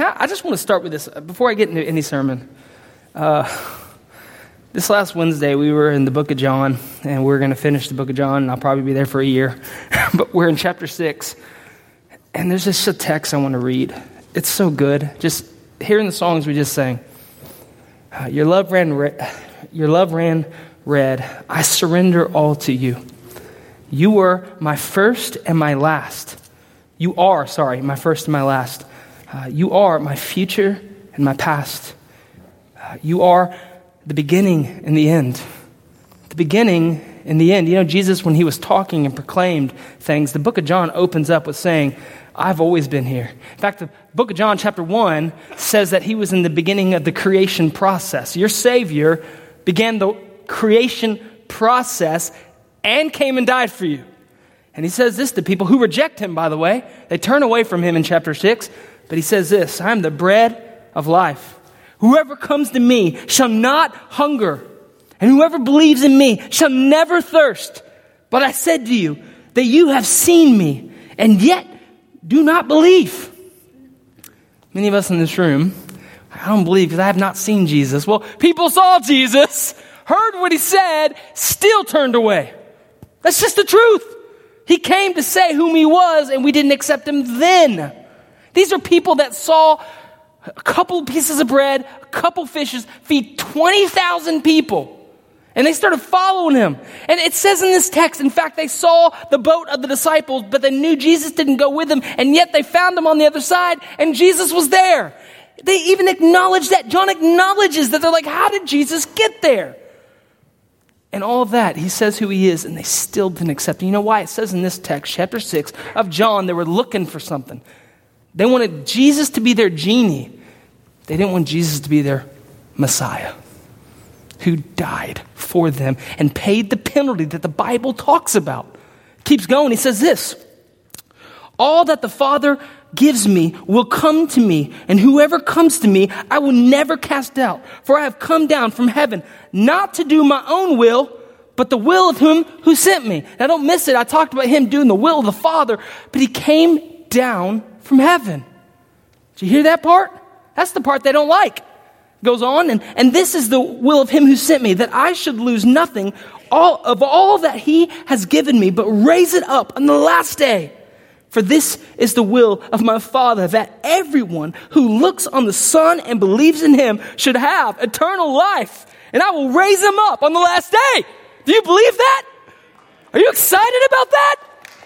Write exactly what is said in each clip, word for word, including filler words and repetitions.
I just want to start with this before I get into any sermon. Uh, this last Wednesday, we were in the book of John, and we're going to finish the book of John, and I'll probably be there for a year. But we're in chapter six, and there's just a text I want to read. It's so good. Just hearing the songs we just sang. Uh, your love ran red. Your love ran red. I surrender all to you. You were my first and my last. You are, sorry, my first and my last. Uh, you are my future and my past. Uh, you are the beginning and the end. The beginning and the end. You know, Jesus, when he was talking and proclaimed things, the book of John opens up with saying, I've always been here. In fact, the book of John chapter one says that he was in the beginning of the creation process. Your Savior began the creation process and came and died for you. And he says this to people who reject him, by the way. They turn away from him in chapter six. But he says this, I am the bread of life. Whoever comes to me shall not hunger, and whoever believes in me shall never thirst. But I said to you that you have seen me, and yet do not believe. Many of us in this room, I don't believe because I have not seen Jesus. Well, people saw Jesus, heard what he said, still turned away. That's just the truth. He came to say whom he was, and we didn't accept him then. These are people that saw a couple pieces of bread, a couple fishes, feed twenty thousand people. And they started following him. And it says in this text, in fact, they saw the boat of the disciples, but they knew Jesus didn't go with them. And yet they found him on the other side, and Jesus was there. They even acknowledge that. John acknowledges that. They're like, how did Jesus get there? And all of that, he says who he is, and they still didn't accept him. You know why? It says in this text, chapter six of John, they were looking for something. They wanted Jesus to be their genie. They didn't want Jesus to be their Messiah, who died for them and paid the penalty that the Bible talks about. Keeps going. He says this, all that the Father gives me will come to me, and whoever comes to me, I will never cast out. For I have come down from heaven, not to do my own will, but the will of him who sent me. Now don't miss it. I talked about him doing the will of the Father, but he came down from heaven. Did you hear that part? That's the part they don't like. Goes on, and, and this is the will of him who sent me, that I should lose nothing all of all that he has given me, but raise it up on the last day. For this is the will of my Father, that everyone who looks on the Son and believes in him should have eternal life. And I will raise him up on the last day. Do you believe that? Are you excited about that?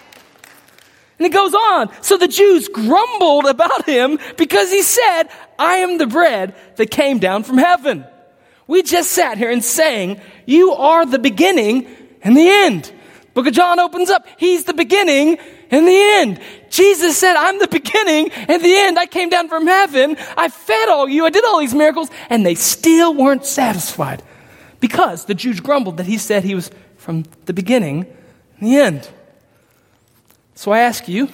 And it goes on. So the Jews grumbled about him because he said, I am the bread that came down from heaven. We just sat here and sang, you are the beginning and the end. Book of John opens up. He's the beginning and the end. Jesus said, I'm the beginning and the end. I came down from heaven. I fed all you. I did all these miracles. And they still weren't satisfied because the Jews grumbled that he said he was from the beginning and the end. So I ask you,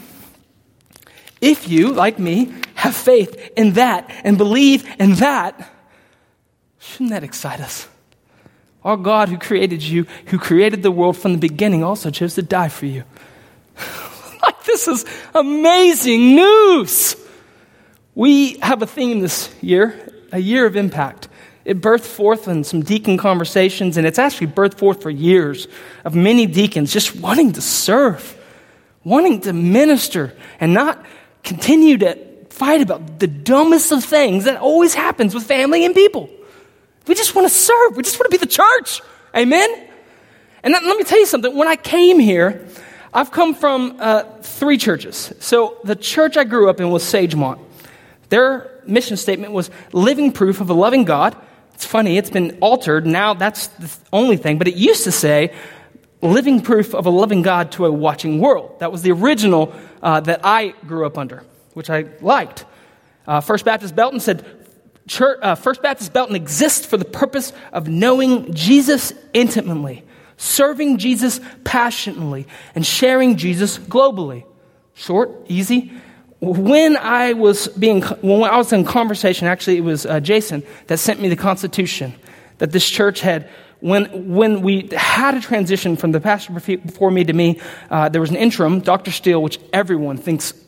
if you, like me, have faith in that and believe in that, shouldn't that excite us? Our God who created you, who created the world from the beginning, also chose to die for you. Like, this is amazing news. We have a theme this year, a year of impact. It birthed forth in some deacon conversations, and it's actually birthed forth for years of many deacons just wanting to serve, wanting to minister, and not continue to fight about the dumbest of things that always happens with family and people. We just want to serve. We just want to be the church. Amen? And that, let me tell you something. When I came here, I've come from uh, three churches. So the church I grew up in was Sagemont. Their mission statement was living proof of a loving God. It's funny, it's been altered. Now that's the only thing. But it used to say living proof of a loving God to a watching world. That was the original uh, that I grew up under, which I liked. Uh, First Baptist Belton said, Church, uh, First Baptist Belton exists for the purpose of knowing Jesus intimately, serving Jesus passionately, and sharing Jesus globally. Short, easy. When I was being, when I was in conversation, actually it was uh, Jason that sent me the Constitution that this church had. When when we had a transition from the pastor before me to me, uh, there was an interim, Doctor Steele, which everyone thinks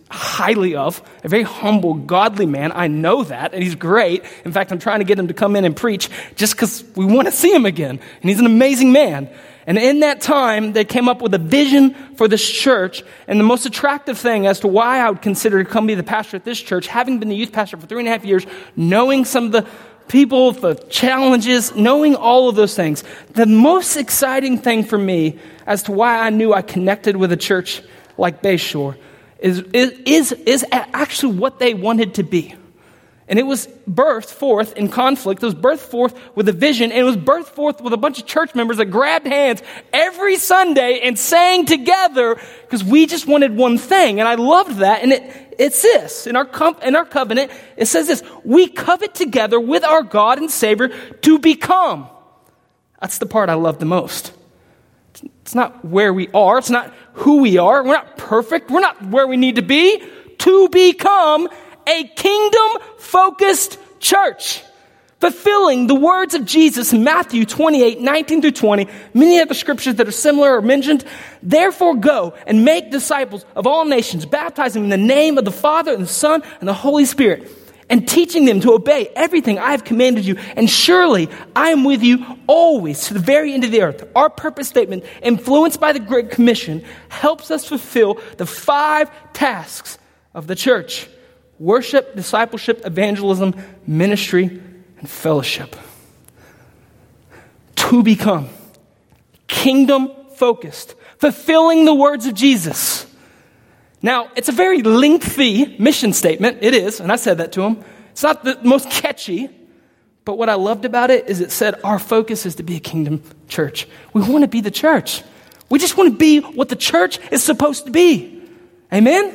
highly of, a very humble, godly man. I know that, and he's great. In fact, I'm trying to get him to come in and preach just because we want to see him again. And he's an amazing man. And in that time, they came up with a vision for this church. And the most attractive thing as to why I would consider to come be the pastor at this church, having been the youth pastor for three and a half years, knowing some of the people, the challenges, knowing all of those things, the most exciting thing for me as to why I knew I connected with a church like Bayshore is, is, is actually what they wanted to be. And it was birthed forth in conflict. It was birthed forth with a vision. And it was birthed forth with a bunch of church members that grabbed hands every Sunday and sang together because we just wanted one thing. And I loved that. And it, it's this. In our, com- in our covenant, it says this. We covet together with our God and Savior to become. That's the part I love the most. It's not where we are. It's not who we are. We're not perfect. We're not where we need to be. To become a kingdom-focused church, fulfilling the words of Jesus in Matthew twenty-eight, nineteen through twenty, many other scriptures that are similar are mentioned. Therefore go and make disciples of all nations, baptizing them in the name of the Father and the Son and the Holy Spirit, and teaching them to obey everything I have commanded you. And surely I am with you always to the very end of the earth. Our purpose statement, influenced by the Great Commission, helps us fulfill the five tasks of the church: worship, discipleship, evangelism, ministry, and fellowship. To become kingdom-focused, fulfilling the words of Jesus. Now, it's a very lengthy mission statement. It is, and I said that to him. It's not the most catchy, but what I loved about it is it said our focus is to be a kingdom church. We want to be the church. We just want to be what the church is supposed to be. Amen?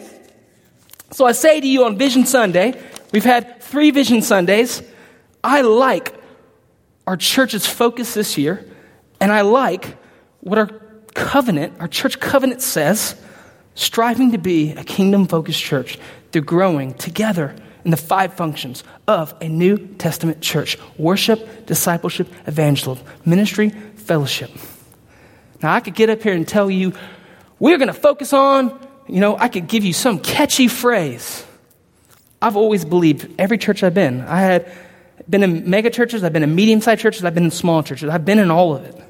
So I say to you on Vision Sunday, we've had three Vision Sundays. I like our church's focus this year, and I like what our covenant, our church covenant says, striving to be a kingdom-focused church through growing together in the five functions of a New Testament church: worship, discipleship, evangelism, ministry, fellowship. Now, I could get up here and tell you, we're going to focus on, you know, I could give you some catchy phrase. I've always believed, every church I've been, I had been in mega churches, I've been in medium-sized churches, I've been in small churches, I've been in all of it.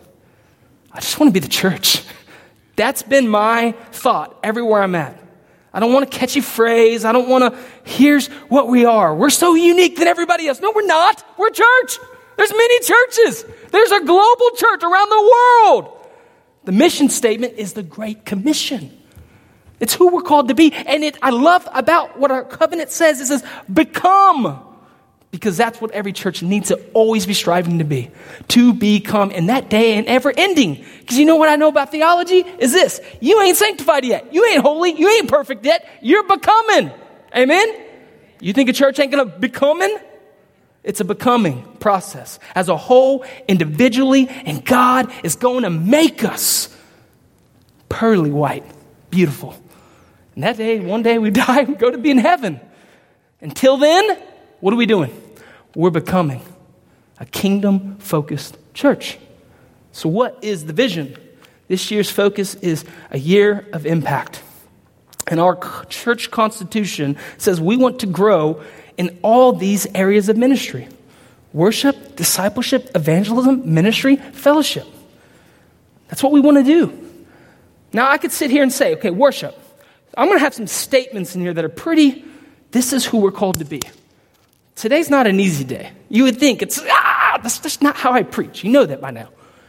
I just want to be the church. That's been my thought everywhere I'm at. I don't want a catchy phrase. I don't want to, here's what we are. We're so unique than everybody else. No, we're not. We're a church. There's many churches. There's a global church around the world. The mission statement is the Great Commission. It's who we're called to be. And it, I love about what our covenant says. It says, become. Because that's what every church needs to always be striving to be. To become in that day and ever ending. Because you know what I know about theology? Is this. You ain't sanctified yet. You ain't holy. You ain't perfect yet. You're becoming. Amen? You think a church ain't going to becoming? It's a becoming process. As a whole, individually, and God is going to make us pearly white. Beautiful. And that day, one day we die, we go to be in heaven. Until then, what are we doing? We're becoming a kingdom-focused church. So what is the vision? This year's focus is a year of impact. And our church constitution says we want to grow in all these areas of ministry: worship, discipleship, evangelism, ministry, fellowship. That's what we want to do. Now, I could sit here and say, okay, worship. I'm going to have some statements in here that are pretty, this is who we're called to be. Today's not an easy day. You would think it's, ah, that's just not how I preach. You know that by now.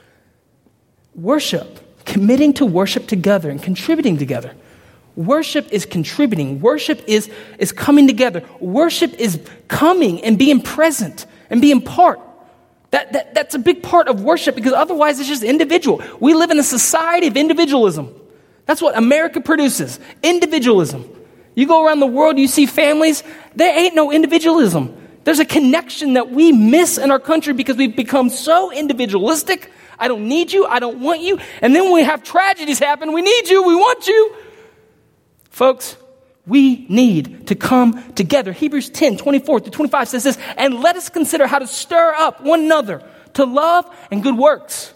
Worship, committing to worship together and contributing together. Worship is contributing. Worship is, is coming together. Worship is coming and being present and being part. That, that, that's a big part of worship, because otherwise it's just individual. We live in a society of individualism. That's what America produces, individualism. You go around the world, you see families, there ain't no individualism. There's a connection that we miss in our country because we've become so individualistic. I don't need you, I don't want you. And then when we have tragedies happen, we need you, we want you. Folks, we need to come together. Hebrews ten, twenty-four through twenty-five says this, and let us consider how to stir up one another to love and good works,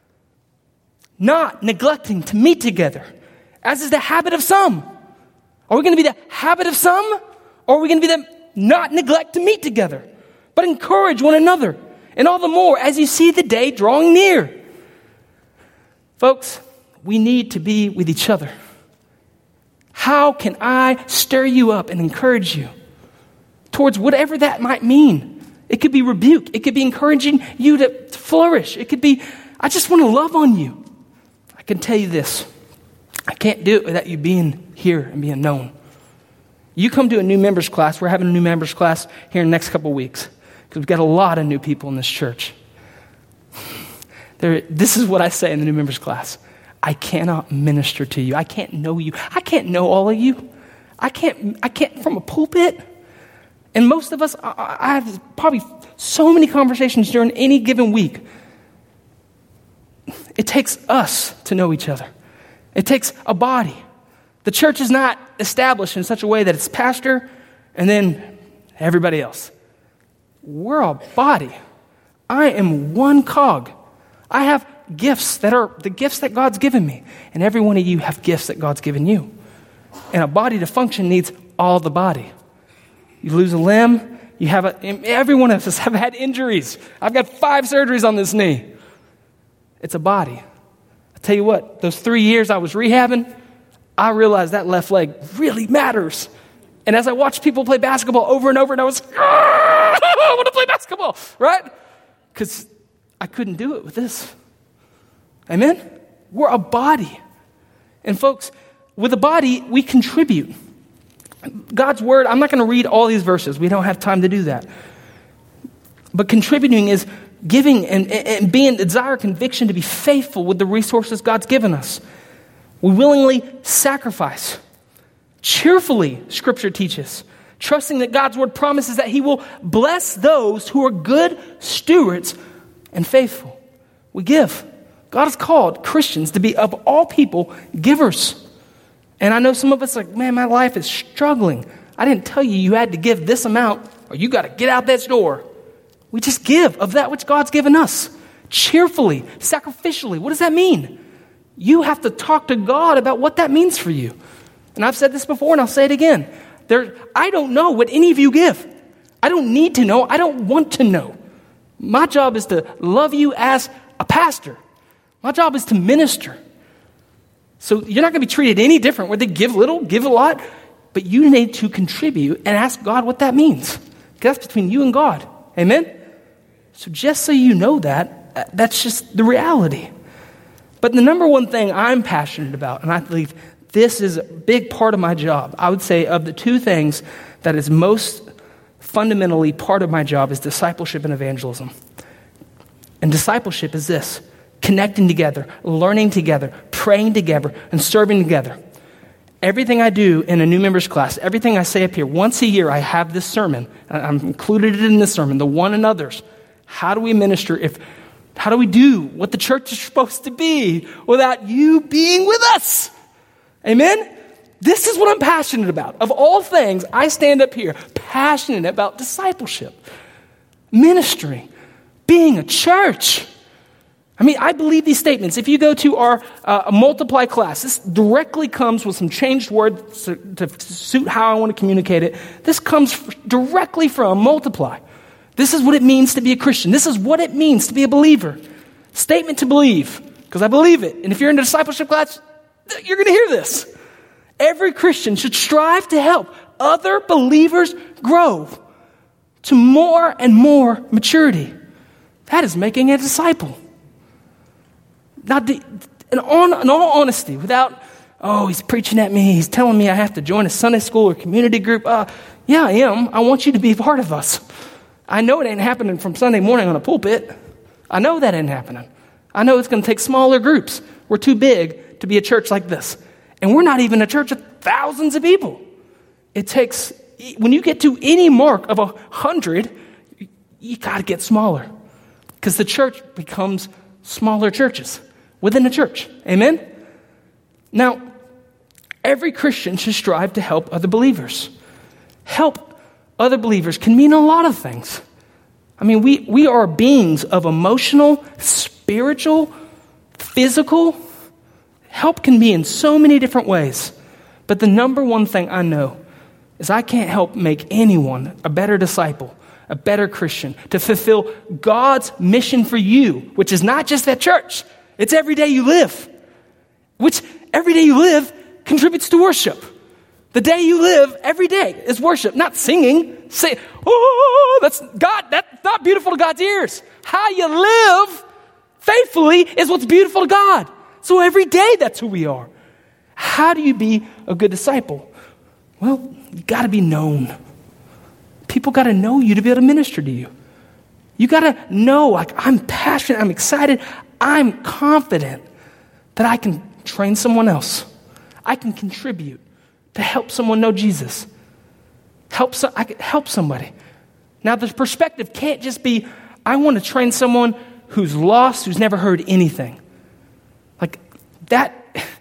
not neglecting to meet together, as is the habit of some. Are we going to be the habit of some? Or are we going to be the not neglect to meet together, but encourage one another? And all the more as you see the day drawing near. Folks, we need to be with each other. How can I stir you up and encourage you towards whatever that might mean? It could be rebuke. It could be encouraging you to flourish. It could be, I just want to love on you. I can tell you this. I can't do it without you being here and being known. You come to a new members class. We're having a new members class here in the next couple of weeks because we've got a lot of new people in this church. There, this is what I say in the new members class. I cannot minister to you. I can't know you. I can't know all of you. I can't, I can't from a pulpit. And most of us, I, I have probably so many conversations during any given week. It takes us to know each other. It takes a body. The church is not established in such a way that it's pastor and then everybody else. We're a body. I am one cog. I have gifts that are the gifts that God's given me. And every one of you have gifts that God's given you. And a body to function needs all the body. You lose a limb, you have a, every one of us have had injuries. I've got five surgeries on this knee. It's a body. I tell you what, those three years I was rehabbing, I realized that left leg really matters. And as I watched people play basketball over and over, and I was, I want to play basketball, right? Because I couldn't do it with this. Amen? We're a body. And folks, with a body, we contribute. God's word, I'm not going to read all these verses. We don't have time to do that. But contributing is giving and, and being the desire, conviction to be faithful with the resources God's given us. We willingly sacrifice. Cheerfully, Scripture teaches. Trusting that God's word promises that he will bless those who are good stewards and faithful. We give. God has called Christians to be, of all people, givers. And I know some of us are like, man, my life is struggling. I didn't tell you you had to give this amount or you got to get out that door. We just give of that which God's given us. Cheerfully, sacrificially. What does that mean? You have to talk to God about what that means for you. And I've said this before and I'll say it again. There, I don't know what any of you give. I don't need to know. I don't want to know. My job is to love you as a pastor. My job is to minister. So you're not going to be treated any different whether they give little, give a lot, but you need to contribute and ask God what that means. Because that's between you and God. Amen? So just so you know that, that's just the reality. But the number one thing I'm passionate about, and I believe this is a big part of my job, I would say of the two things that is most fundamentally part of my job is discipleship and evangelism. And discipleship is this: connecting together, learning together, praying together, and serving together. Everything I do in a new members class, everything I say up here, once a year I have this sermon. I'm included in this sermon, the one and others. How do we minister if, how do we do what the church is supposed to be without you being with us? Amen? This is what I'm passionate about. Of all things, I stand up here passionate about discipleship, ministry, being a church. I mean, I believe these statements. If you go to our uh, multiply class, this directly comes with some changed words to, to suit how I want to communicate it. This comes f- directly from multiply. This is what it means to be a Christian. This is what it means to be a believer. Statement to believe, because I believe it. And if you're in a discipleship class, you're going to hear this. Every Christian should strive to help other believers grow to more and more maturity. That is making a disciple. Now, in all, in all honesty, without, oh, he's preaching at me, he's telling me I have to join a Sunday school or community group. Uh, yeah, I am. I want you to be a part of us. I know it ain't happening from Sunday morning on a pulpit. I know that ain't happening. I know it's going to take smaller groups. We're too big to be a church like this. And we're not even a church of thousands of people. It takes, when you get to any mark of a hundred, you got to get smaller. Because the church becomes smaller churches within a church. Amen? Now, every Christian should strive to help other believers. Help other believers can mean a lot of things. I mean, we, we are beings of emotional, spiritual, physical. Help can be in so many different ways. But the number one thing I know is I can't help make anyone a better disciple, a better Christian, to fulfill God's mission for you, which is not just at church. It's every day you live, which every day you live contributes to worship. The day you live every day is worship, not singing. Say, oh, that's God. That's not beautiful to God's ears. How you live faithfully is what's beautiful to God. So every day, that's who we are. How do you be a good disciple? Well, you got to be known. People got to know you to be able to minister to you. You got to know, like, I'm passionate, I'm excited, I'm confident that I can train someone else. I can contribute to help someone know Jesus. Help so, I can help somebody. Now, the perspective can't just be, I want to train someone who's lost, who's never heard anything. Like that,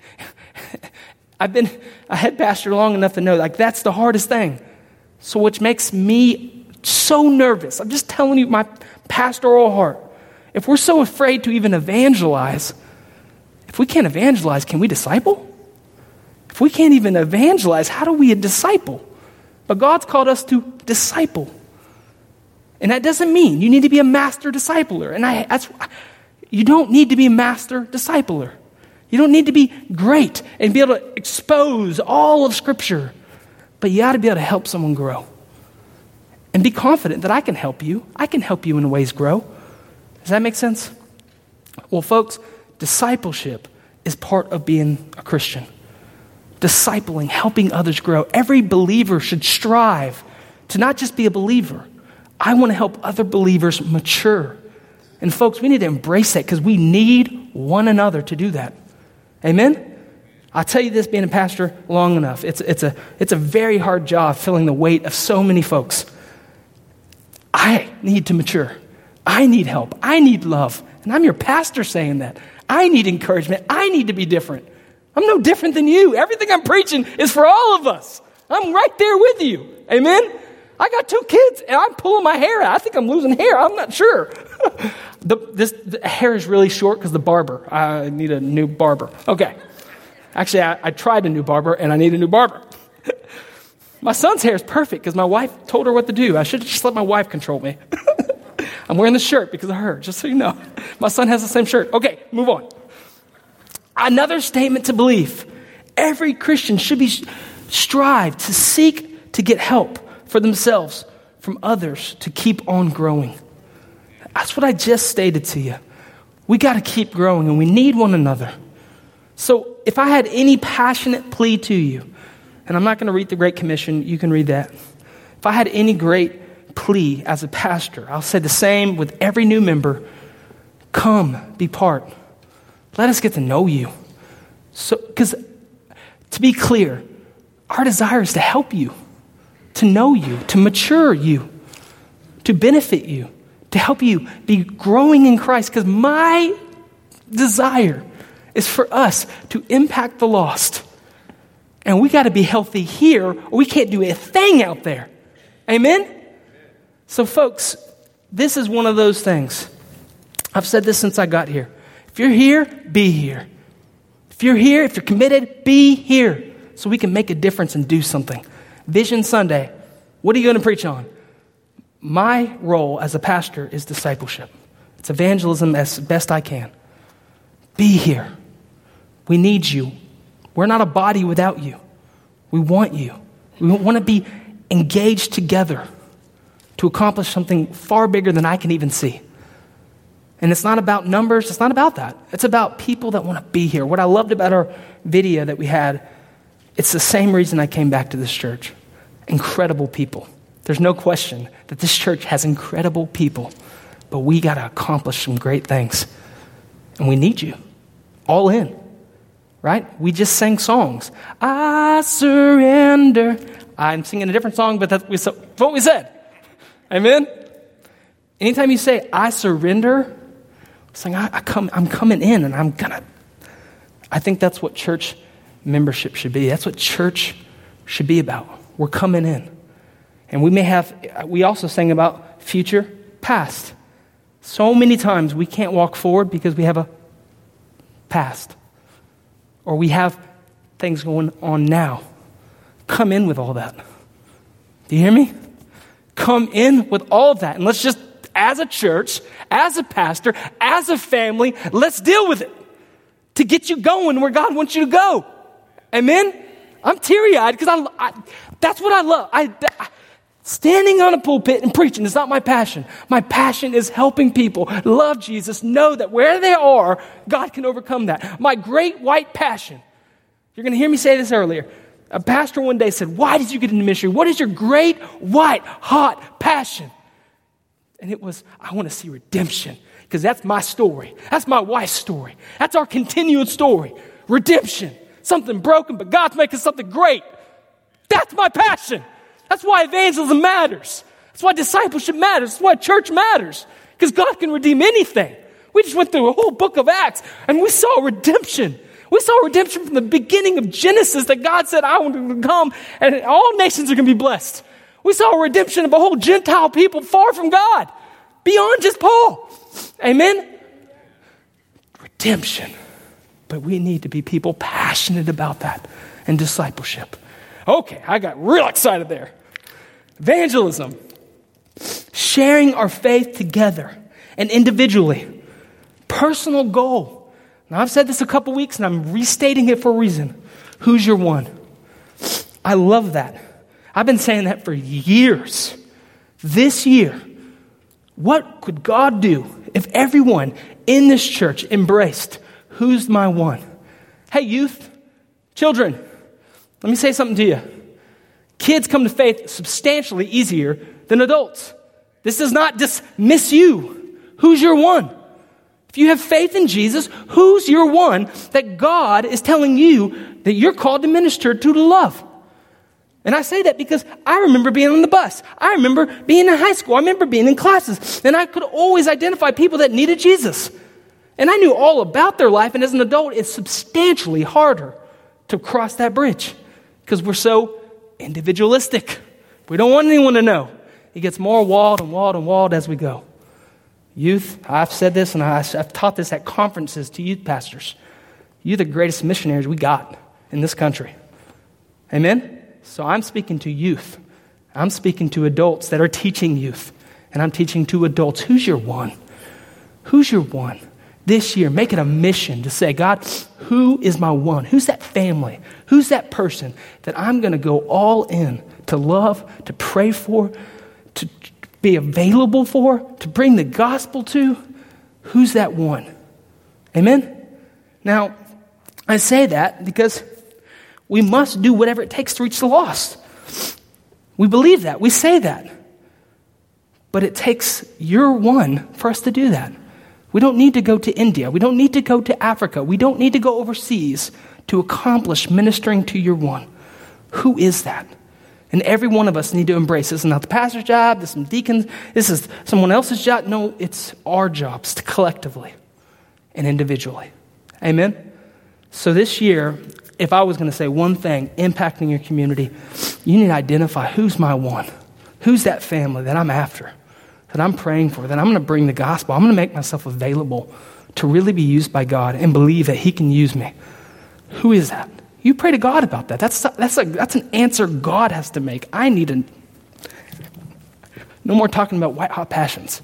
I've been a head pastor long enough to know, like, that's the hardest thing. So which makes me so nervous. I'm just telling you my pastoral heart. If we're so afraid to even evangelize, if we can't evangelize, can we disciple? If we can't even evangelize, how do we disciple? But God's called us to disciple. And that doesn't mean you need to be a master discipler. And I, that's, you don't need to be a master discipler. You don't need to be great and be able to expose all of Scripture. But you ought to be able to help someone grow. And be confident that I can help you. I can help you in ways grow. Does that make sense? Well, folks, discipleship is part of being a Christian. Discipling, helping others grow. Every believer should strive to not just be a believer. I want to help other believers mature. And folks, we need to embrace that because we need one another to do that. Amen? I'll tell you this, being a pastor long enough, it's, it's, a, it's a very hard job feeling the weight of so many folks. I need to mature. I need help. I need love. And I'm your pastor saying that. I need encouragement. I need to be different. I'm no different than you. Everything I'm preaching is for all of us. I'm right there with you. Amen? I got two kids, and I'm pulling my hair out. I think I'm losing hair. I'm not sure. the, this the hair is really short because the barber. I need a new barber. Okay. Actually, I, I tried a new barber, and I need a new barber. My son's hair is perfect because my wife told her what to do. I should have just let my wife control me. I'm wearing this shirt because of her, just so you know. My son has the same shirt. Okay, move on. Another statement to believe. Every Christian should be strive to seek to get help for themselves from others to keep on growing. That's what I just stated to you. We got to keep growing, and we need one another. So if I had any passionate plea to you, and I'm not going to read the Great Commission, you can read that. If I had any great plea as a pastor, I'll say the same with every new member. Come, be part. Let us get to know you. So, because to be clear, our desire is to help you, to know you, to mature you, to benefit you, to help you be growing in Christ. Because my desire is for us to impact the lost. And we got to be healthy here, or we can't do a thing out there. Amen? So folks, this is one of those things. I've said this since I got here. If you're here, be here. If you're here, if you're committed, be here. So we can make a difference and do something. Vision Sunday, what are you going to preach on? My role as a pastor is discipleship. It's evangelism as best I can. Be here. We need you. We're not a body without you. We want you. We want to be engaged together to accomplish something far bigger than I can even see. And it's not about numbers. It's not about that. It's about people that want to be here. What I loved about our video that we had, it's the same reason I came back to this church. Incredible people. There's no question that this church has incredible people, but we got to accomplish some great things. And we need you. All in. Right? We just sang songs. I surrender. I'm singing a different song, but that's what we said. Amen? Anytime you say, I surrender, saying, I, I come, I'm coming in and I'm gonna, I think that's what church membership should be. That's what church should be about. We're coming in. And we may have, we also sang about future, past. So many times we can't walk forward because we have a past. Or we have things going on now. come in with all that. Do you hear me? Come in with all that. And let's just, as a church, as a pastor, as a family, let's deal with it to get you going where God wants you to go. Amen? I'm teary-eyed because I, I, that's what I love. I, I, standing on a pulpit and preaching is not my passion. My passion is helping people love Jesus, know that where they are, God can overcome that. My great white passion. You're going to hear me say this earlier. A pastor one day said, why did you get into ministry? What is your great white hot passion? And it was, I want to see redemption because that's my story. That's my wife's story. That's our continued story. Redemption. Something broken, but God's making something great. That's my passion. That's why evangelism matters. That's why discipleship matters. That's why church matters. Because God can redeem anything. We just went through a whole book of Acts and we saw redemption. We saw redemption from the beginning of Genesis that God said, I want to come and all nations are going to be blessed. We saw redemption of a whole Gentile people far from God. Beyond just Paul. Amen? Redemption. But we need to be people passionate about that and discipleship. Okay, I got real excited there. Evangelism. Sharing our faith together and individually. Personal goal. Now, I've said this a couple weeks and I'm restating it for a reason. Who's your one? I love that. I've been saying that for years. This year, what could God do if everyone in this church embraced who's my one? Hey, youth, children, let me say something to you. Kids come to faith substantially easier than adults. This does not dismiss you. Who's your one? If you have faith in Jesus, who's your one that God is telling you that you're called to minister to, to love? And I say that because I remember being on the bus. I remember being in high school. I remember being in classes. And I could always identify people that needed Jesus. And I knew all about their life. And as an adult, it's substantially harder to cross that bridge because we're so individualistic. We don't want anyone to know. It gets more walled and walled and walled as we go. Youth, I've said this and I've taught this at conferences to youth pastors. You're the greatest missionaries we got in this country. Amen? So I'm speaking to youth. I'm speaking to adults that are teaching youth. And I'm teaching to adults. Who's your one? Who's your one? This year, make it a mission to say, God, who is my one? Who's that family? Who's that person that I'm going to go all in to love, to pray for, to be available for, to bring the gospel to? Who's that one? Amen? Now, I say that because we must do whatever it takes to reach the lost. We believe that. We say that. But it takes your one for us to do that. We don't need to go to India. We don't need to go to Africa. We don't need to go overseas to accomplish ministering to your one. Who is that? And every one of us need to embrace this. This is not the pastor's job. This is some deacons. This is someone else's job. No, it's our jobs to collectively and individually. Amen? So this year, if I was going to say one thing impacting your community, you need to identify who's my one. Who's that family that I'm after, that I'm praying for, that I'm going to bring the gospel. I'm going to make myself available to really be used by God and believe that he can use me. Who is that? You pray to God about that. That's that's a, that's an answer God has to make. I need a... No more talking about white hot passions.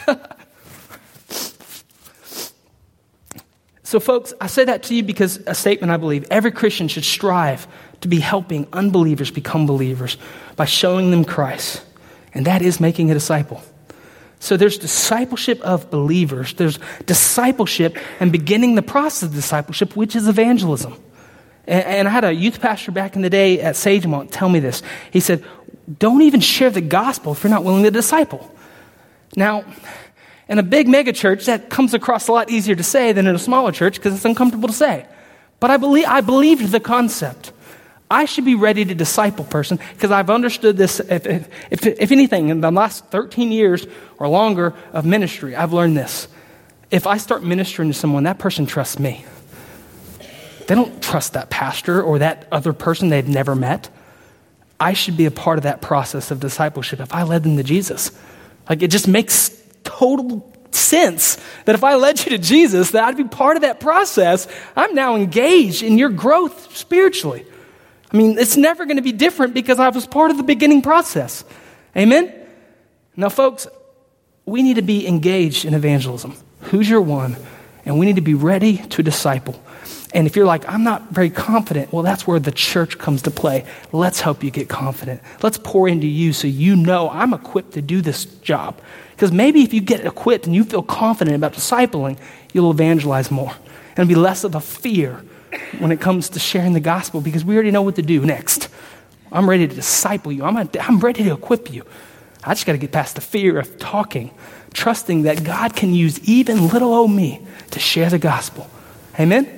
So folks, I say that to you because a statement I believe. Every Christian should strive to be helping unbelievers become believers by showing them Christ. And that is making a disciple. So there's discipleship of believers. There's discipleship and beginning the process of discipleship, which is evangelism. And, and I had a youth pastor back in the day at Sagemont tell me this. He said, don't even share the gospel if you're not willing to disciple. Now, in a big mega church, that comes across a lot easier to say than in a smaller church because it's uncomfortable to say. But I believe I believed the concept. I should be ready to disciple person because I've understood this. If, if, if anything, in the last thirteen years or longer of ministry, I've learned this. If I start ministering to someone, that person trusts me. They don't trust that pastor or that other person they've never met. I should be a part of that process of discipleship if I led them to Jesus. Like, it just makes total sense that if I led you to Jesus, that I'd be part of that process. I'm now engaged in your growth spiritually. I mean, it's never going to be different because I was part of the beginning process. Amen? Now, folks, we need to be engaged in evangelism. Who's your one? And we need to be ready to disciple. And if you're like, I'm not very confident, well, that's where the church comes to play. Let's help you get confident. Let's pour into you so you know I'm equipped to do this job. Because maybe if you get equipped and you feel confident about discipling, you'll evangelize more. And it'll be less of a fear when it comes to sharing the gospel because we already know what to do next. I'm ready to disciple you. I'm, a, I'm ready to equip you. I just got to get past the fear of talking, trusting that God can use even little old me to share the gospel. Amen?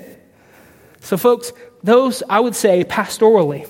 So folks, those, I would say pastorally,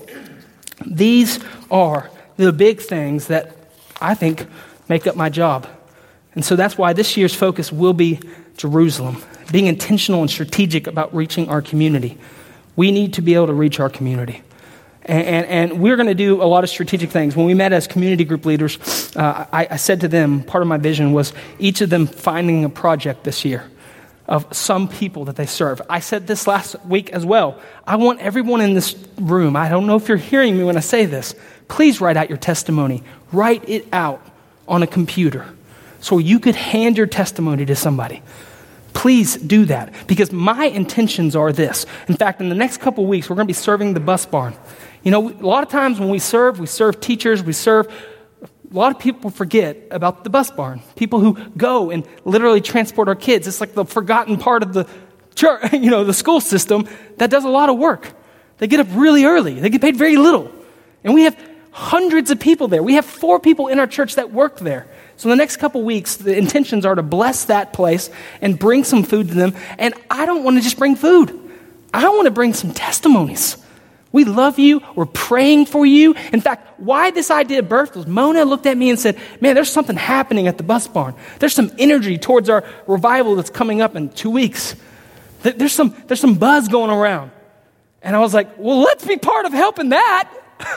these are the big things that I think make up my job. And so that's why this year's focus will be Jerusalem, being intentional and strategic about reaching our community. We need to be able to reach our community. And, and, and we're going to do a lot of strategic things. When we met as community group leaders, uh, I, I said to them, part of my vision was each of them finding a project this year of some people that they serve. I said this last week as well. I want everyone in this room, I don't know if you're hearing me when I say this, please write out your testimony. Write it out on a computer so you could hand your testimony to somebody. Please do that because my intentions are this. In fact, in the next couple of weeks, we're going to be serving the bus barn. You know, a lot of times when we serve, we serve teachers, we serve a lot of people forget about the bus barn. People who go and literally transport our kids. It's like the forgotten part of the church, you know, the school system that does a lot of work. They get up really early. They get paid very little. And we have hundreds of people there. We have four people in our church that work there. So in the next couple weeks, the intentions are to bless that place and bring some food to them. And I don't want to just bring food. I want to bring some testimonies. We love you. We're praying for you. In fact, why this idea birthed was Mona looked at me and said, man, there's something happening at the bus barn. There's some energy towards our revival that's coming up in two weeks. There's some, there's some buzz going around. And I was like, well, let's be part of helping that.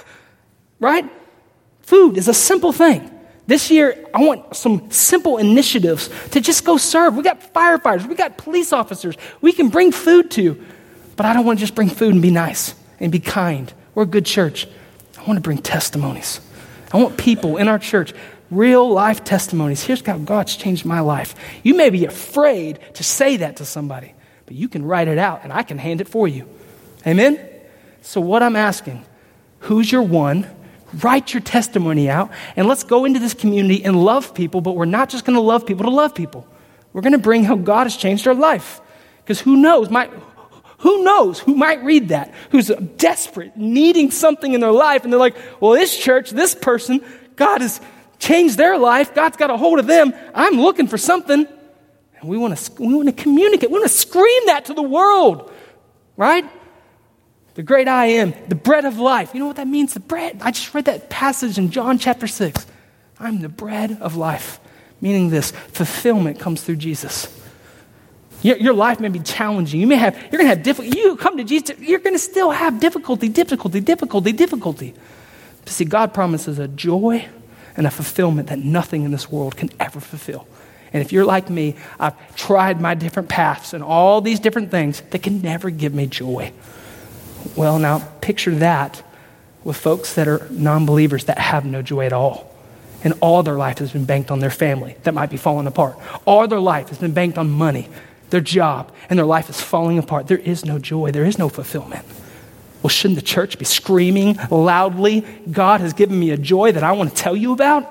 Right? Food is a simple thing. This year, I want some simple initiatives to just go serve. We got firefighters. We got police officers. We can bring food to. But I don't want to just bring food and be nice and be kind. We're a good church. I want to bring testimonies. I want people in our church, real life testimonies. Here's how God's changed my life. You may be afraid to say that to somebody, but you can write it out and I can hand it for you. Amen? So what I'm asking, who's your one? Write your testimony out and let's go into this community and love people, but we're not just going to love people to love people. We're going to bring how God has changed our life. Because who knows, my, who knows who might read that, who's desperate, needing something in their life, and they're like, well, this church, this person, God has changed their life. God's got a hold of them. I'm looking for something. And we want to we want to communicate. We want to scream that to the world, right? The great I am, the bread of life. You know what that means? The bread. I just read that passage in John chapter six. I'm the bread of life, meaning this fulfillment comes through Jesus. Your, your life may be challenging. You may have, you're going to have difficulty. You come to Jesus, you're going to still have difficulty, difficulty, difficulty, difficulty. But see, God promises a joy and a fulfillment that nothing in this world can ever fulfill. And if you're like me, I've tried my different paths and all these different things that can never give me joy. Well, now picture that with folks that are non-believers that have no joy at all. And all their life has been banked on their family that might be falling apart. All their life has been banked on money, their job, and their life is falling apart. There is no joy. There is no fulfillment. Well, shouldn't the church be screaming loudly, God has given me a joy that I want to tell you about?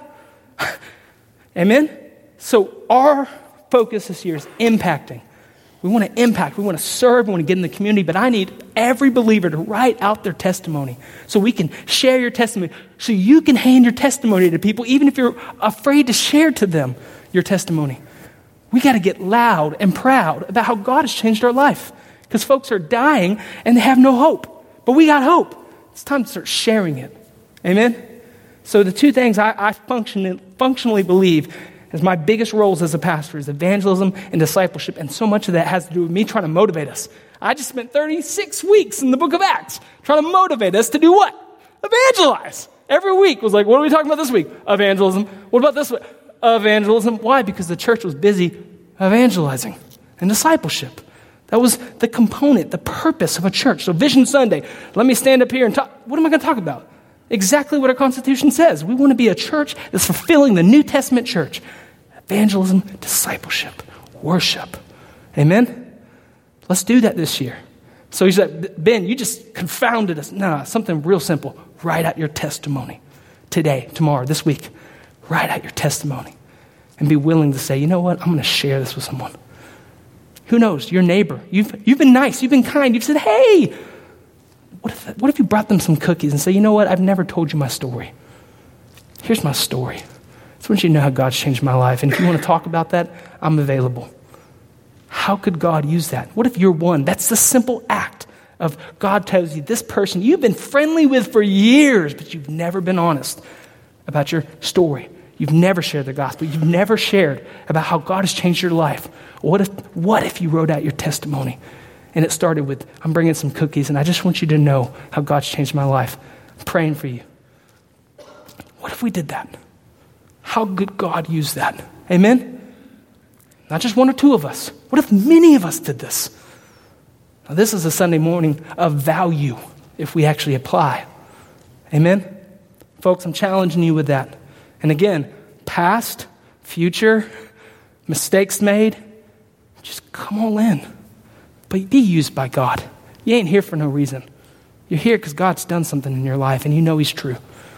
Amen? So our focus this year is impacting. We want to impact. We want to serve. We want to get in the community. But I need every believer to write out their testimony so we can share your testimony, so you can hand your testimony to people, even if you're afraid to share to them your testimony. We got to get loud and proud about how God has changed our life because folks are dying and they have no hope. But we got hope. It's time to start sharing it. Amen? So the two things I, I function, functionally believe as my biggest roles as a pastor is evangelism and discipleship, and so much of that has to do with me trying to motivate us. I just spent thirty-six weeks in the book of Acts trying to motivate us to do what? Evangelize. Every week was like, what are we talking about this week? Evangelism. What about this week? Evangelism. Why? Because the church was busy evangelizing and discipleship. That was the component, the purpose of a church. So Vision Sunday, let me stand up here and talk. what am I going to talk about? Exactly what our Constitution says. We want to be a church that's fulfilling the New Testament church. Evangelism, discipleship, worship. Amen? Let's do that this year. So he said, Ben, you just confounded us. No, something real simple. Write out your testimony today, tomorrow, this week. Write out your testimony and be willing to say, you know what? I'm going to share this with someone. Who knows? Your neighbor. You've, you've been nice. You've been kind. You've said, hey, what if, what if you brought them some cookies and say, you know what? I've never told you my story. Here's my story. I just want you to know how God's changed my life. And if you want to talk about that, I'm available. How could God use that? What if you're one? That's the simple act of God tells you this person you've been friendly with for years, but you've never been honest about your story. You've never shared the gospel. You've never shared about how God has changed your life. What if, what if you wrote out your testimony? And it started with, I'm bringing some cookies, and I just want you to know how God's changed my life. I'm praying for you. What if we did that? How could God use that? Amen? Not just one or two of us. What if many of us did this? Now, this is a Sunday morning of value if we actually apply. Amen? Folks, I'm challenging you with that. And again, past, future, mistakes made, just come all in. But be used by God. You ain't here for no reason. You're here because God's done something in your life and you know he's true.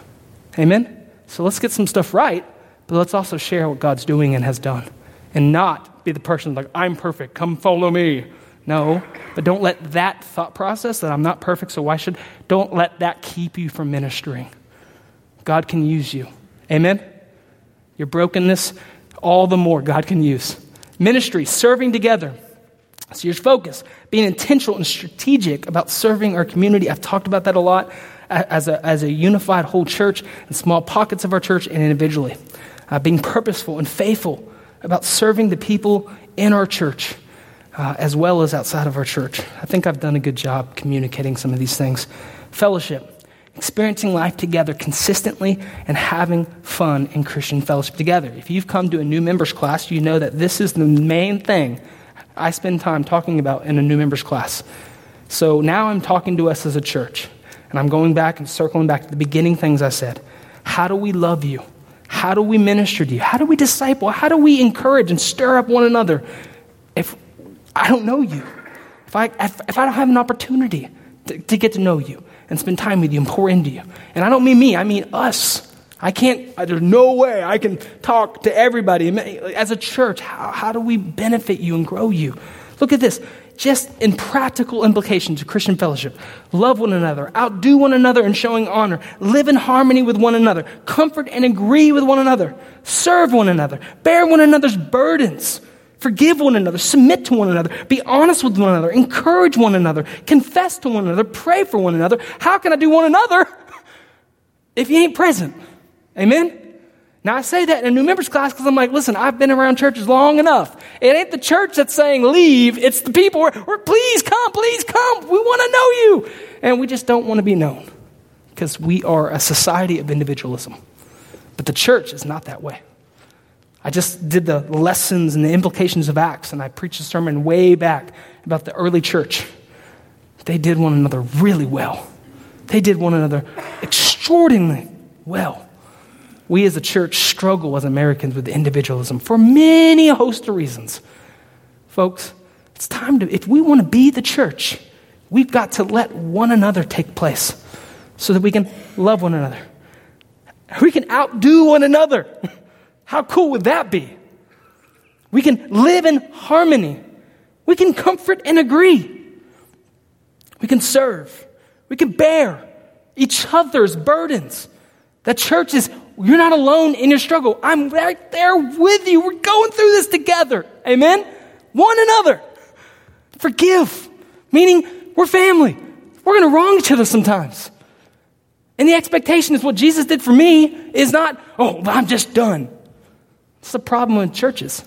Amen? So let's get some stuff right, but let's also share what God's doing and has done. And not be the person like, I'm perfect, come follow me. No, but don't let that thought process that I'm not perfect, so why should, don't let that keep you from ministering. God can use you. Amen? Your brokenness, all the more God can use. Ministry, serving together. So your focus, being intentional and strategic about serving our community. I've talked about that a lot as a, as a unified whole church and small pockets of our church and individually. Uh, being purposeful and faithful about serving the people in our church uh, as well as outside of our church. I think I've done a good job communicating some of these things. Fellowship, experiencing life together consistently and having fun in Christian fellowship together. If you've come to a new members class, you know that this is the main thing I spend time talking about in a new members class. So now I'm talking to us as a church, and I'm going back and circling back to the beginning things I said. How do we love you? How do we minister to you? How do we disciple? How do we encourage and stir up one another if I don't know you? If I if, if I don't have an opportunity to, to get to know you and spend time with you and pour into you. And I don't mean me, I mean us. I can't, there's no way I can talk to everybody. As a church, how, how do we benefit you and grow you? Look at this. Just in practical implications of Christian fellowship. Love one another. Outdo one another in showing honor. Live in harmony with one another. Comfort and agree with one another. Serve one another. Bear one another's burdens. Forgive one another. Submit to one another. Be honest with one another. Encourage one another. Confess to one another. Pray for one another. How can I do one another if you ain't present? Amen? Now, I say that in a new members class because I'm like, listen, I've been around churches long enough. It ain't the church that's saying leave. It's the people who are, please come, please come. We want to know you. And we just don't want to be known because we are a society of individualism. But the church is not that way. I just did the lessons and the implications of Acts, and I preached a sermon way back about the early church. They did one another really well. They did one another extraordinarily well. We as a church struggle as Americans with individualism for many a host of reasons. Folks, it's time to, if we want to be the church, we've got to let one another take place so that we can love one another. We can outdo one another. How cool would that be? We can live in harmony. We can comfort and agree. We can serve. We can bear each other's burdens. The church is, you're not alone in your struggle. I'm right there with you. We're going through this together. Amen? One another. Forgive. Meaning, we're family. We're going to wrong each other sometimes. And the expectation is what Jesus did for me is not, oh, I'm just done. It's the problem with churches.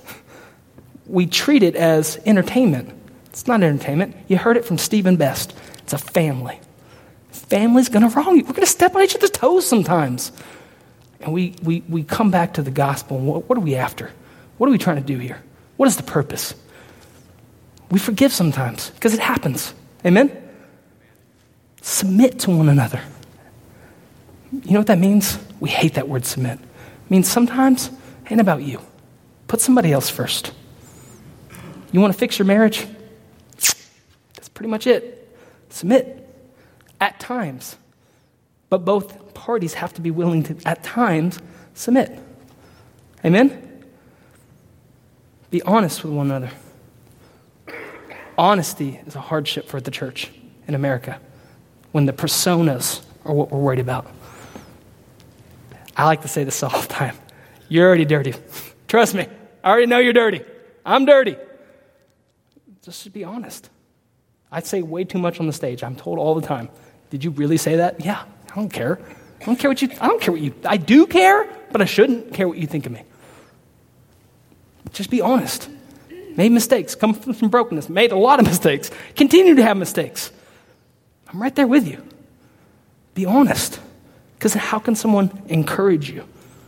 We treat it as entertainment. It's not entertainment. You heard it from Stephen Best. It's a family. Family's going to wrong you. We're going to step on each other's toes sometimes. And we, we, we come back to the gospel. And what, what are we after? What are we trying to do here? What is the purpose? We forgive sometimes because it happens. Amen? Submit to one another You know what that means? We hate that word submit. It means sometimes it ain't about you. Put somebody else first. You want to fix your marriage? That's pretty much it. Submit. At times. But both parties have to be willing to, at times, submit. Amen? Be honest with one another. Honesty is a hardship for the church in America when the personas are what we're worried about. I like to say this all the time. You're already dirty. Trust me. I already know you're dirty. I'm dirty. Just be honest. I say way too much on the stage. I'm told all the time. Did you really say that? Yeah. I don't care. I don't care what you, I don't care what you, I do care, but I shouldn't care what you think of me. Just be honest. Made mistakes. Come from some brokenness. Made a lot of mistakes. Continue to have mistakes. I'm right there with you. Be honest. Because how can someone encourage you?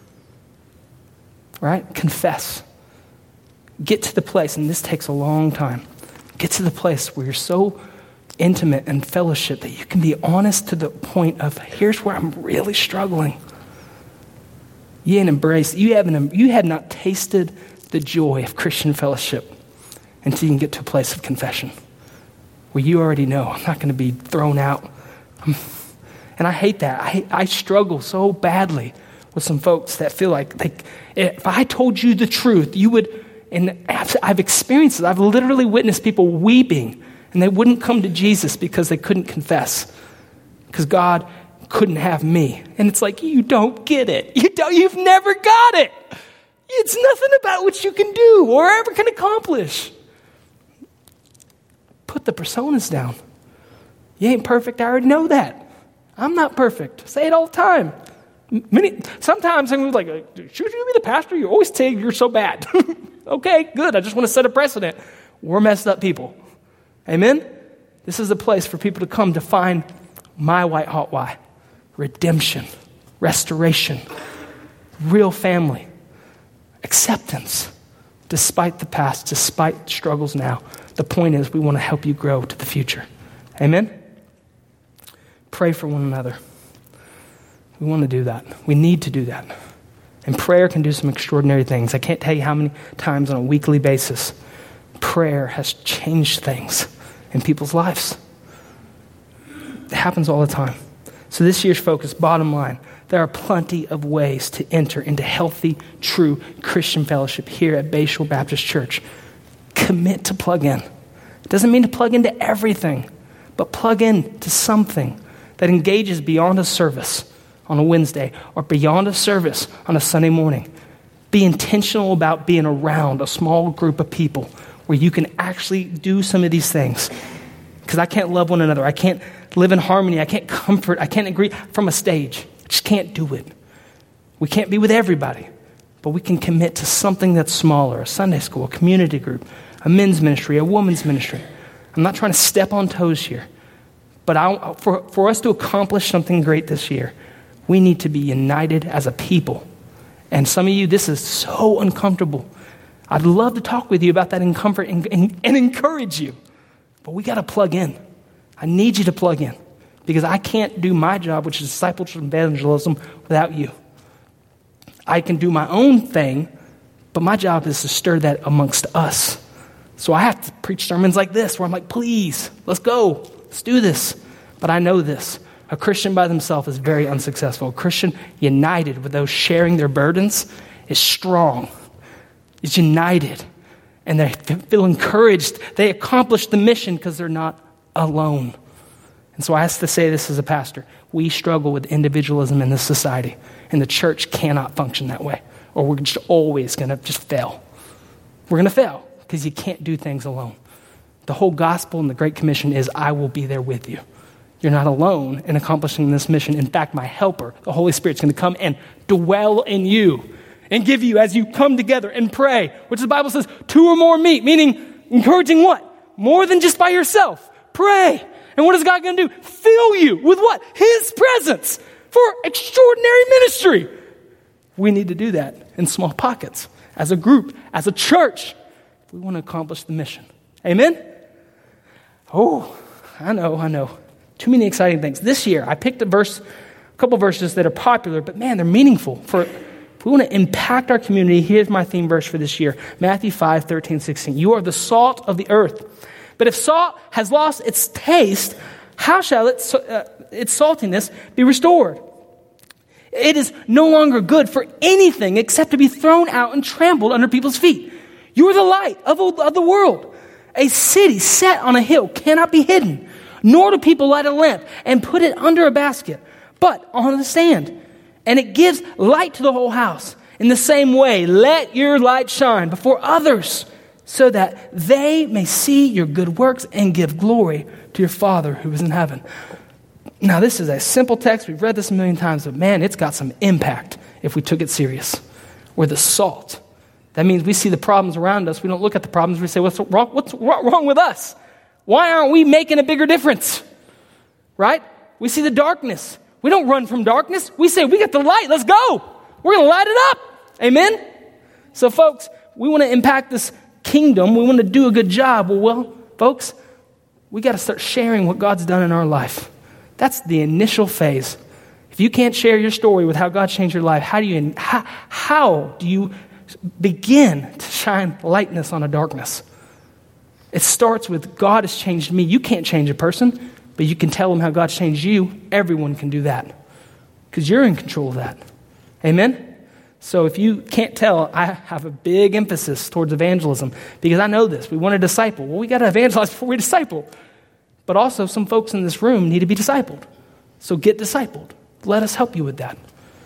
Right? Confess. Get to the place, and this takes a long time. Get to the place where you're so intimate and fellowship that you can be honest to the point of, here's where I'm really struggling. You ain't embraced, you haven't, you have not tasted the joy of Christian fellowship until you can get to a place of confession where you already know I'm not going to be thrown out. I'm, and I hate that. I, I struggle so badly with some folks that feel like they, if I told you the truth, you would, and I've, I've experienced it. I've literally witnessed people weeping and they wouldn't come to Jesus because they couldn't confess because God couldn't have me. And it's like, you don't get it. You don't, you've never got it. It's nothing about what you can do or ever can accomplish. Put the personas down. You ain't perfect. I already know that. I'm not perfect. Say it all the time. Many sometimes I'm like, should you be the pastor? You always say you're so bad. Okay, good. I just want to set a precedent. We're messed up people. Amen? This is a place for people to come to find my white hot why. Redemption, restoration, real family, acceptance, despite the past, despite struggles now. The point is we want to help you grow to the future. Amen? Pray for one another. We want to do that. We need to do that. And prayer can do some extraordinary things. I can't tell you how many times on a weekly basis prayer has changed things in people's lives. It happens all the time. So this year's focus, bottom line, there are plenty of ways to enter into healthy, true Christian fellowship here at Bayshore Baptist Church. Commit to plug in. It doesn't mean to plug into everything, but plug in to something that engages beyond a service on a Wednesday or beyond a service on a Sunday morning. Be intentional about being around a small group of people where you can actually do some of these things. Because I can't love one another. I can't live in harmony. I can't comfort. I can't agree from a stage. I just can't do it. We can't be with everybody. But we can commit to something that's smaller, a Sunday school, a community group, a men's ministry, a women's ministry. I'm not trying to step on toes here. But I, for, for us to accomplish something great this year, we need to be united as a people. And some of you, this is so uncomfortable. I'd love to talk with you about that in comfort and, and, and encourage you. But we got to plug in. I need you to plug in. Because I can't do my job, which is discipleship and evangelism, without you. I can do my own thing, but my job is to stir that amongst us. So I have to preach sermons like this, where I'm like, please, let's go. Let's do this. But I know this. A Christian by themselves is very unsuccessful. A Christian united with those sharing their burdens is strong. Is united. And they feel encouraged. They accomplish the mission because they're not alone. And so I have to say this as a pastor. We struggle with individualism in this society. And the church cannot function that way. Or we're just always going to just fail. We're going to fail because you can't do things alone. The whole gospel and the Great Commission is, I will be there with you. You're not alone in accomplishing this mission. In fact, my helper, the Holy Spirit, is going to come and dwell in you and give you as you come together and pray, which the Bible says, two or more meet, meaning encouraging what? More than just by yourself. Pray. And what is God going to do? Fill you with what? His presence for extraordinary ministry. We need to do that in small pockets, as a group, as a church, if we want to accomplish the mission. Amen? Oh, I know, I know. Too many exciting things. This year, I picked a verse A couple verses that are popular, but man, they're meaningful. For if we want to impact our community, here's my theme verse for this year. Matthew five, thirteen, sixteen. You are the salt of the earth. But if salt has lost its taste, how shall its, uh, its saltiness be restored? It is no longer good for anything except to be thrown out and trampled under people's feet. You are the light of, of the world. A city set on a hill cannot be hidden, nor do people light a lamp and put it under a basket, but on a stand. And it gives light to the whole house. In the same way, let your light shine before others, so that they may see your good works and give glory to your Father who is in heaven. Now, this is a simple text. We've read this a million times, but man, it's got some impact if we took it serious. We're the salt. That means we see the problems around us. We don't look at the problems. We say, what's wrong, what's wrong with us? Why aren't we making a bigger difference? Right? We see the darkness. We don't run from darkness. We say, we got the light. Let's go. We're going to light it up. Amen? So, folks, we want to impact this kingdom. We want to do a good job. Well, well folks, we got to start sharing what God's done in our life. That's the initial phase. If you can't share your story with how God changed your life, how do you how, how do you begin to shine lightness on a darkness? It starts with God has changed me. You can't change a person, but you can tell them how God's changed you. Everyone can do that because you're in control of that. Amen? So if you can't tell, I have a big emphasis towards evangelism because I know this. We want to disciple. Well, we got to evangelize before we disciple. But also, some folks in this room need to be discipled. So get discipled. Let us help you with that.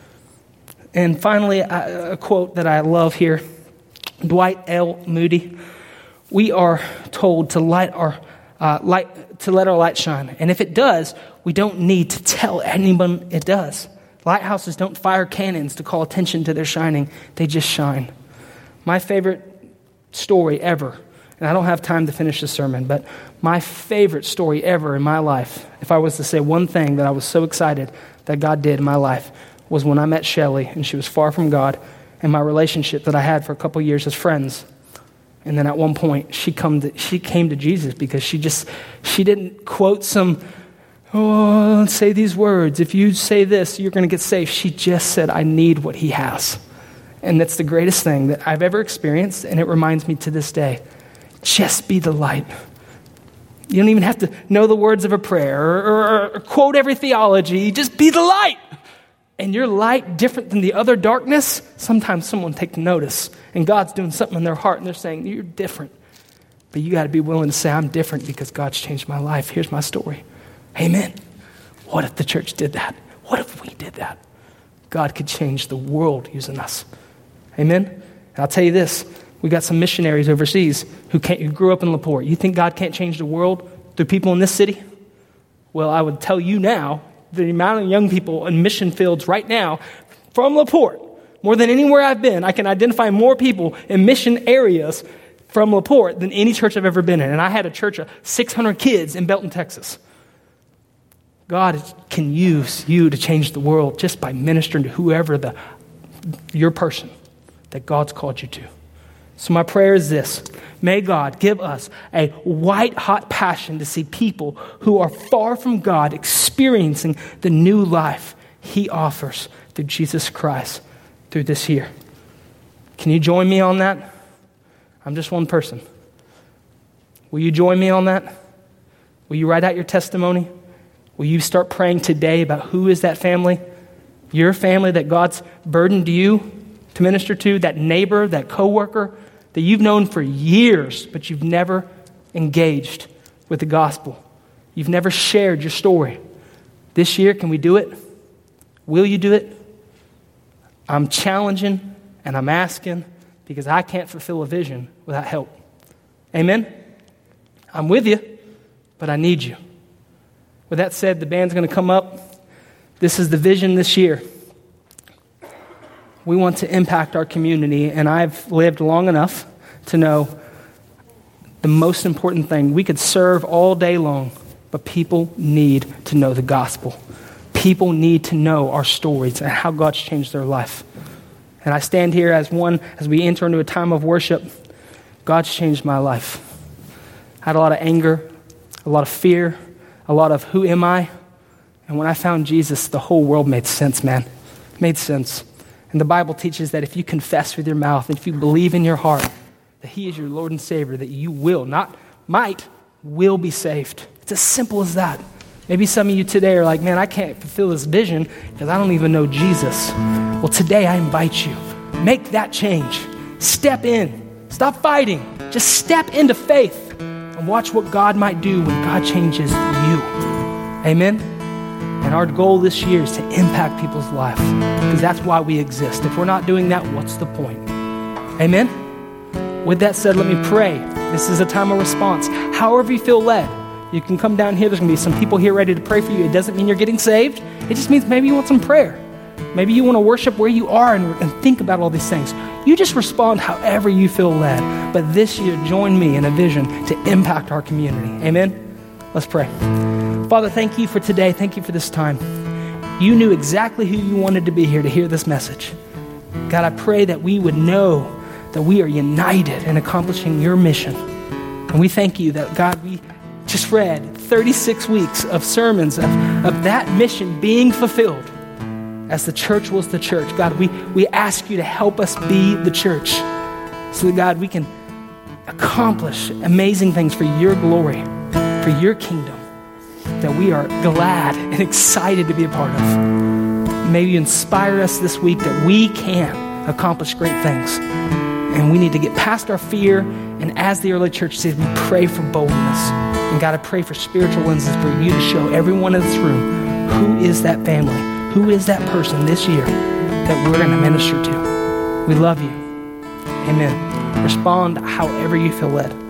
And finally, a quote that I love here. Dwight L. Moody. We are told to light our uh, light to let our light shine. And if it does, we don't need to tell anyone it does. Lighthouses don't fire cannons to call attention to their shining. They just shine. My favorite story ever, and I don't have time to finish the sermon, but my favorite story ever in my life, if I was to say one thing that I was so excited that God did in my life, was when I met Shelly, and she was far from God, and my relationship that I had for a couple years as friends. And then at one point, she come to, she came to Jesus because she just, she didn't quote some, oh, say these words. If you say this, you're going to get saved. She just said, I need what he has. And that's the greatest thing that I've ever experienced, and it reminds me to this day. Just be the light. You don't even have to know the words of a prayer or, or, or quote every theology. Just be the light. And your light, different than the other darkness, sometimes someone takes notice. And God's doing something in their heart and they're saying, you're different. But you got to be willing to say, I'm different because God's changed my life. Here's my story. Amen. What if the church did that? What if we did that? God could change the world using us. Amen. And I'll tell you this. We got some missionaries overseas who, can't, who grew up in LaPorte. You think God can't change the world through people in this city? Well, I would tell you now, the amount of young people in mission fields right now from LaPorte, more than anywhere I've been, I can identify more people in mission areas from LaPorte than any church I've ever been in. And I had a church of six hundred kids in Belton, Texas. God can use you to change the world just by ministering to whoever the your person that God's called you to. So my prayer is this. May God give us a white-hot passion to see people who are far from God experiencing the new life he offers through Jesus Christ through this year. Can you join me on that? I'm just one person. Will you join me on that? Will you write out your testimony? Will you start praying today about who is that family? Your family that God's burdened you to minister to, that neighbor, that coworker, that you've known for years, but you've never engaged with the gospel. You've never shared your story. This year, can we do it? Will you do it? I'm challenging and I'm asking because I can't fulfill a vision without help. Amen? I'm with you, but I need you. With that said, the band's going to come up. This is the vision this year. We want to impact our community, and I've lived long enough to know the most important thing. We could serve all day long, but people need to know the gospel. People need to know our stories and how God's changed their life. And I stand here as one, as we enter into a time of worship, God's changed my life. I had a lot of anger, a lot of fear, a lot of who am I? And when I found Jesus, the whole world made sense, man. It made sense. And the Bible teaches that if you confess with your mouth, and if you believe in your heart that he is your Lord and Savior, that you will, not might, will be saved. It's as simple as that. Maybe some of you today are like, man, I can't fulfill this vision because I don't even know Jesus. Well, today I invite you. Make that change. Step in. Stop fighting. Just step into faith and watch what God might do when God changes you. Amen? And our goal this year is to impact people's lives because that's why we exist. If we're not doing that, what's the point? Amen? With that said, let me pray. This is a time of response. However you feel led, you can come down here. There's going to be some people here ready to pray for you. It doesn't mean you're getting saved. It just means maybe you want some prayer. Maybe you want to worship where you are and, and think about all these things. You just respond however you feel led. But this year, join me in a vision to impact our community. Amen? Let's pray. Father, thank you for today. Thank you for this time. You knew exactly who you wanted to be here to hear this message. God, I pray that we would know that we are united in accomplishing your mission. And we thank you that, God, we just read thirty-six weeks of sermons of, of that mission being fulfilled as the church was the church. God, we, we ask you to help us be the church so that, God, we can accomplish amazing things for your glory, for your kingdom, that we are glad and excited to be a part of. May you inspire us this week that we can accomplish great things. And we need to get past our fear. And as the early church said, we pray for boldness. And God, I pray for spiritual lenses for you to show everyone in this room who is that family, who is that person this year that we're going to minister to. We love you. Amen. Respond however you feel led.